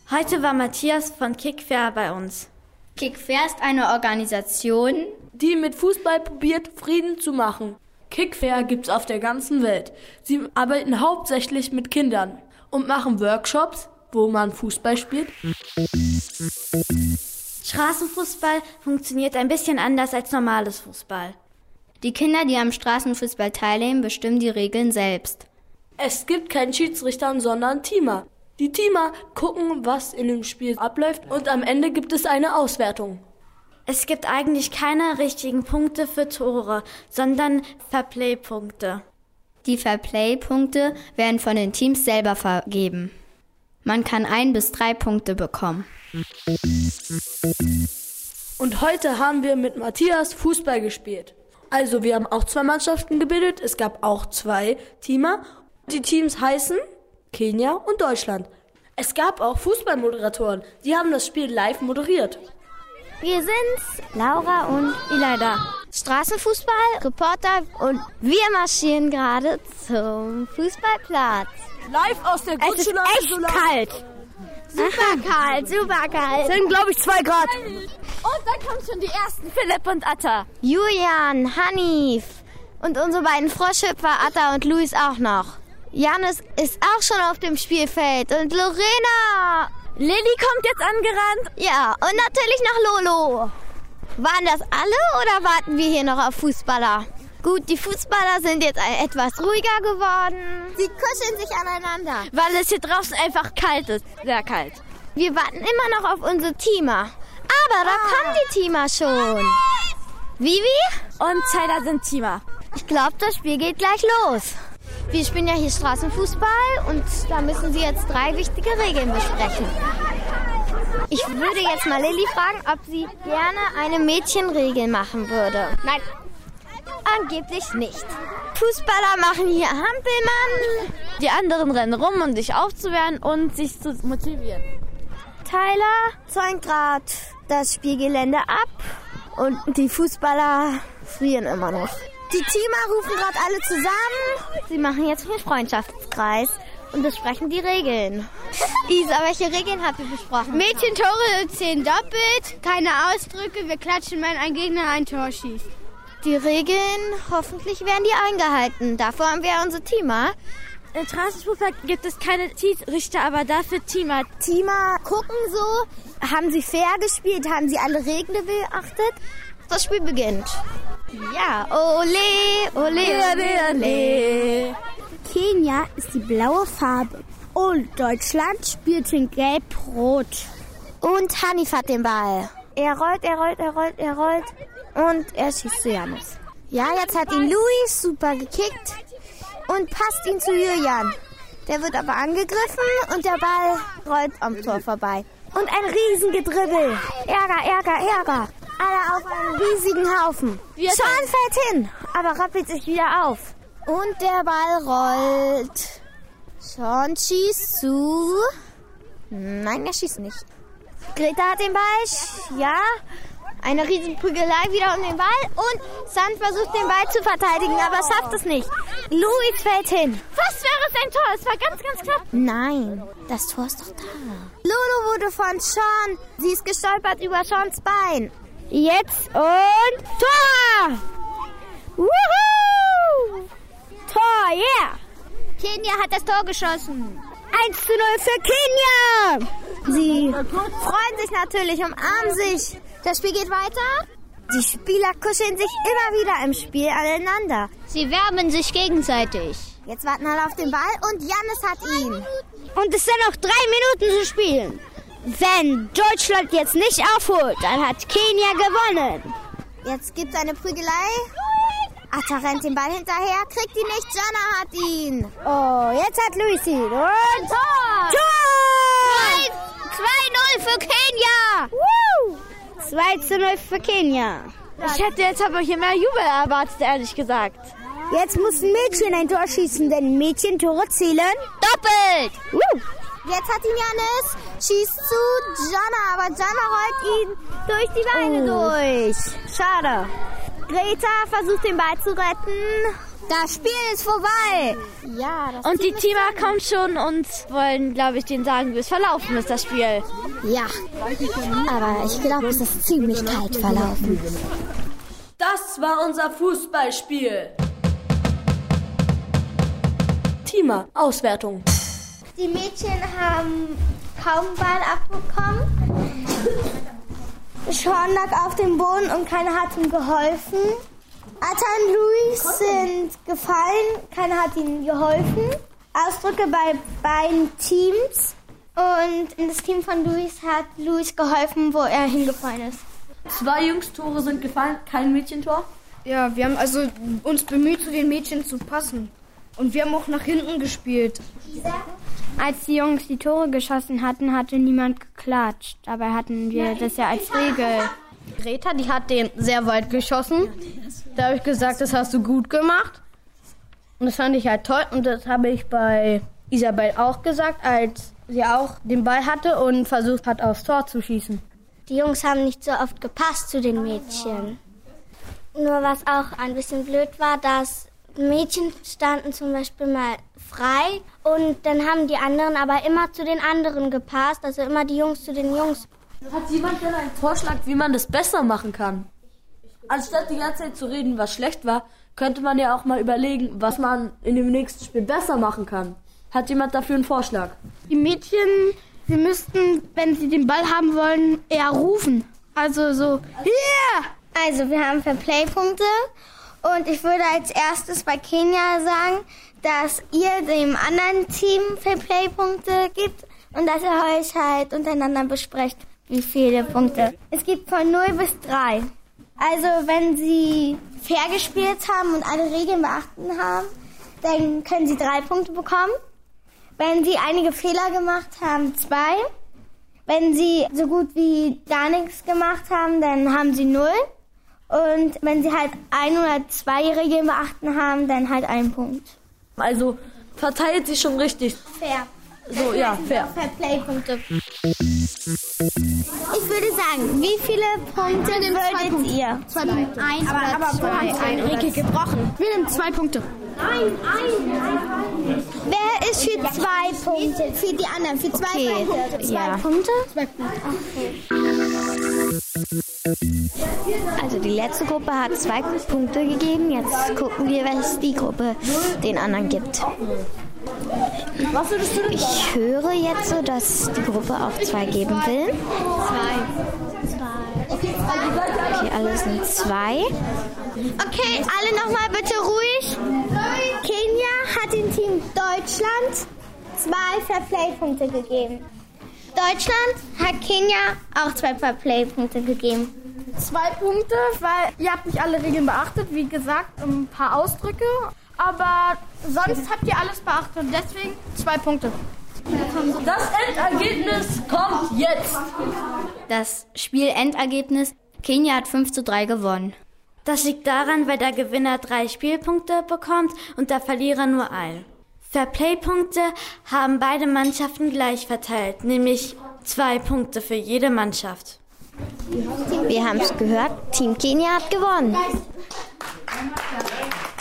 Heute war Matthias von Kickfair bei uns. Kickfair ist eine Organisation, die mit Fußball probiert, Frieden zu machen. Kickfair gibt's auf der ganzen Welt. Sie arbeiten hauptsächlich mit Kindern und machen Workshops, wo man Fußball spielt. Straßenfußball funktioniert ein bisschen anders als normales Fußball. Die Kinder, die am Straßenfußball teilnehmen, bestimmen die Regeln selbst. Es gibt keinen Schiedsrichter, sondern Teamer. Die Teamer gucken, was in dem Spiel abläuft und am Ende gibt es eine Auswertung. Es gibt eigentlich keine richtigen Punkte für Tore, sondern Fairplay-Punkte. Die Fairplay-Punkte werden von den Teams selber vergeben. Man kann 1 bis 3 Punkte bekommen. Und heute haben wir mit Matthias Fußball gespielt. Also wir haben auch 2 Mannschaften gebildet, es gab auch 2 Teamer. Die Teams heißen Kenia und Deutschland. Es gab auch Fußballmoderatoren, die haben das Spiel live moderiert. Wir sind's, Laura und Ileida. Straßenfußball, Reporter und wir marschieren gerade zum Fußballplatz. Live aus der Grundschule. Es ist echt kalt. Super kalt. Es sind, glaube ich, 2 Grad. Und da kommen schon die ersten, Philipp und Atta. Julian, Hanif und unsere beiden Froschhüpfer, Atta und Luis auch noch. Janis ist auch schon auf dem Spielfeld und Lorena. Lilly kommt jetzt angerannt. Ja, und natürlich noch Lolo. Waren das alle oder warten wir hier noch auf Fußballer? Gut, die Fußballer sind jetzt etwas ruhiger geworden. Sie kuscheln sich aneinander. Weil es hier draußen einfach kalt ist. Sehr kalt. Wir warten immer noch auf unsere Teamer. Aber da kommen die Teamer schon. Vivi und Tyler sind Teamer. Ich glaube, das Spiel geht gleich los. Wir spielen ja hier Straßenfußball und da müssen Sie jetzt 3 wichtige Regeln besprechen. Ich würde jetzt mal Lilly fragen, ob sie gerne eine Mädchenregel machen würde. Nein, angeblich nicht. Fußballer machen hier Hampelmann. Die anderen rennen rum, um dich aufzuwehren und sich zu motivieren. Tyler zäunt gerade das Spielgelände ab und die Fußballer frieren immer noch. Die Teamer rufen gerade alle zusammen. Sie machen jetzt einen Freundschaftskreis und besprechen die Regeln. Isa, welche Regeln habt ihr besprochen? Mädchentore 10 doppelt, keine Ausdrücke, wir klatschen, wenn ein Gegner ein Tor schießt. Die Regeln, hoffentlich werden die eingehalten. Dafür haben wir unsere Teamer. Im Straßenfußball gibt es keine Schiedsrichter, aber dafür Teamer. Teamer gucken so, haben sie fair gespielt, haben sie alle Regeln beachtet. Das Spiel beginnt. Ja, ole, ole, ole, ole. Kenia ist die blaue Farbe und Deutschland spielt in gelb-rot. Und Hanif hat den Ball. Er rollt und er schießt zu Janis. Ja, jetzt hat ihn Luis super gekickt und passt ihn zu Julian. Der wird aber angegriffen und der Ball rollt am Tor vorbei. Und ein Riesengedribbel. Ärger. Alle auf einen riesigen Haufen. Sean fällt hin, aber rappelt sich wieder auf. Und der Ball rollt. Sean schießt zu. Nein, er schießt nicht. Greta hat den Ball. Ja. Eine Riesenprügelei wieder um den Ball. Und Sand versucht den Ball zu verteidigen, aber schafft es nicht. Luis fällt hin. Fast wäre es ein Tor. Es war ganz, ganz knapp. Nein, das Tor ist doch da. Lolo wurde von Sean. Sie ist gestolpert über Seans Bein. Jetzt und Tor! Wuhu! Tor, yeah! Kenia hat das Tor geschossen. 1:0 für Kenia! Sie freuen sich natürlich, umarmen sich. Das Spiel geht weiter. Die Spieler kuscheln sich immer wieder im Spiel aneinander. Sie wärmen sich gegenseitig. Jetzt warten alle auf den Ball und Janis hat ihn. Und es sind noch 3 Minuten zu spielen. Wenn Deutschland jetzt nicht aufholt, dann hat Kenia gewonnen. Jetzt gibt es eine Prügelei. Atta rennt den Ball hinterher, kriegt ihn nicht, Jana hat ihn. Oh, jetzt hat Luis ihn. Und Tor! 2:0 für Kenia! 2:0 für Kenia. Ich hätte jetzt aber hier mehr Jubel erwartet, ehrlich gesagt. Jetzt muss ein Mädchen ein Tor schießen, denn Mädchentore zählen doppelt. Jetzt hat ihn Janis, schießt zu Jana, aber Jana rollt ihn durch die Beine durch. Schade. Greta versucht den Ball zu retten Das Spiel ist vorbei. Ja, das Und die Teamer kommen schon und wollen, glaube ich, denen sagen, wie es verlaufen ist, das Spiel. Ja, aber ich glaube, es ist ziemlich kalt verlaufen. Das war unser Fußballspiel. Teamer, Auswertung. Die Mädchen haben kaum Ball abbekommen. Sean lag auf dem Boden und keiner hat ihm geholfen. Atta und Luis sind gefallen, keiner hat ihnen geholfen. Ausdrücke bei beiden Teams. Und in das Team von Luis hat Luis geholfen, wo er hingefallen ist. 2 Jungstore sind gefallen, kein Mädchentor. Ja, wir haben also uns bemüht, zu den Mädchen zu passen. Und wir haben auch nach hinten gespielt. Als die Jungs die Tore geschossen hatten, hatte niemand geklatscht. Dabei hatten wir das ja als Regel. Greta, die hat den sehr weit geschossen. Da habe ich gesagt, das hast du gut gemacht. Und das fand ich halt toll. Und das habe ich bei Isabel auch gesagt, als sie auch den Ball hatte und versucht hat, aufs Tor zu schießen. Die Jungs haben nicht so oft gepasst zu den Mädchen. Nur was auch ein bisschen blöd war, dass Mädchen standen zum Beispiel mal frei und dann haben die anderen aber immer zu den anderen gepasst, also immer die Jungs zu den Jungs. Hat jemand denn einen Vorschlag, wie man das besser machen kann? Anstatt die ganze Zeit zu reden, was schlecht war, könnte man ja auch mal überlegen, was man in dem nächsten Spiel besser machen kann. Hat jemand dafür einen Vorschlag? Die Mädchen, sie müssten, wenn sie den Ball haben wollen, eher rufen. Also so, hier! Also wir haben Fairplay-Punkte und ich würde als erstes bei Kenia sagen, dass ihr dem anderen Team Fairplay-Punkte gibt und dass ihr euch halt untereinander besprecht, wie viele Punkte. Es gibt von 0 bis 3. Also wenn sie fair gespielt haben und alle Regeln beachtet haben, dann können sie 3 Punkte bekommen. Wenn sie einige Fehler gemacht haben, 2. Wenn sie so gut wie gar nichts gemacht haben, dann haben sie 0. Und wenn sie halt 1 oder 2 Regeln beachten haben, dann halt 1 Punkt. Also verteilt sie schon richtig. Fair. So, ja, fair. Fairplay-Punkte. Ich würde sagen, wie viele Punkte würdet ihr? 2 Punkte. Aber 2. Eine Regel gebrochen. Wir nehmen 2 Punkte. Wer ist für 2 Punkte? Für die anderen, für 2 Punkte. 2 Punkte? 2 Punkte. Also die letzte Gruppe hat 2 Punkte gegeben. Jetzt gucken wir, was die Gruppe den anderen gibt. Was würdest du denn sagen? Ich höre jetzt so, dass die Gruppe auch 2 geben will. 2. Okay, alle sind 2. Okay, alle nochmal bitte ruhig. Kenia hat dem Team Deutschland 2 Fairplay-Punkte gegeben. Deutschland hat Kenia auch 2 Fairplay-Punkte gegeben. 2 Punkte, weil ihr habt nicht alle Regeln beachtet. Wie gesagt, ein paar Ausdrücke. Aber sonst habt ihr alles beachtet und deswegen 2 Punkte. Das Endergebnis kommt jetzt. Das Spielendergebnis: Kenia hat 5:3 gewonnen. Das liegt daran, weil der Gewinner 3 Spielpunkte bekommt und der Verlierer nur 1. Fairplay-Punkte haben beide Mannschaften gleich verteilt, nämlich 2 Punkte für jede Mannschaft. Wir haben es gehört, Team Kenia hat gewonnen.